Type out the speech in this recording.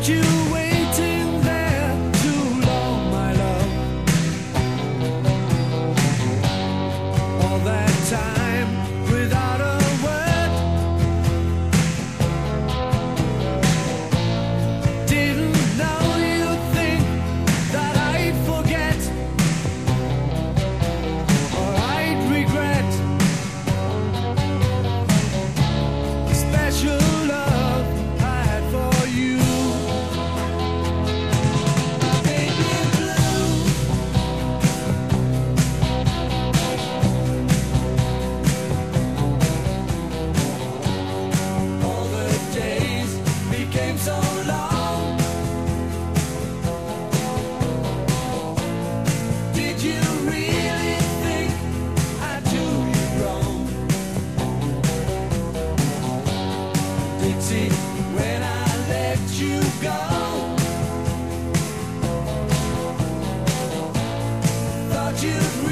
you waiting there too long, my love. All that time without a word. Didn't know you'd think that I'd forget or I'd regret the special love I had for you. Baby blue, all the days became so long. Did you really think I'd do you wrong? Dixie, when I let you go, thought you'd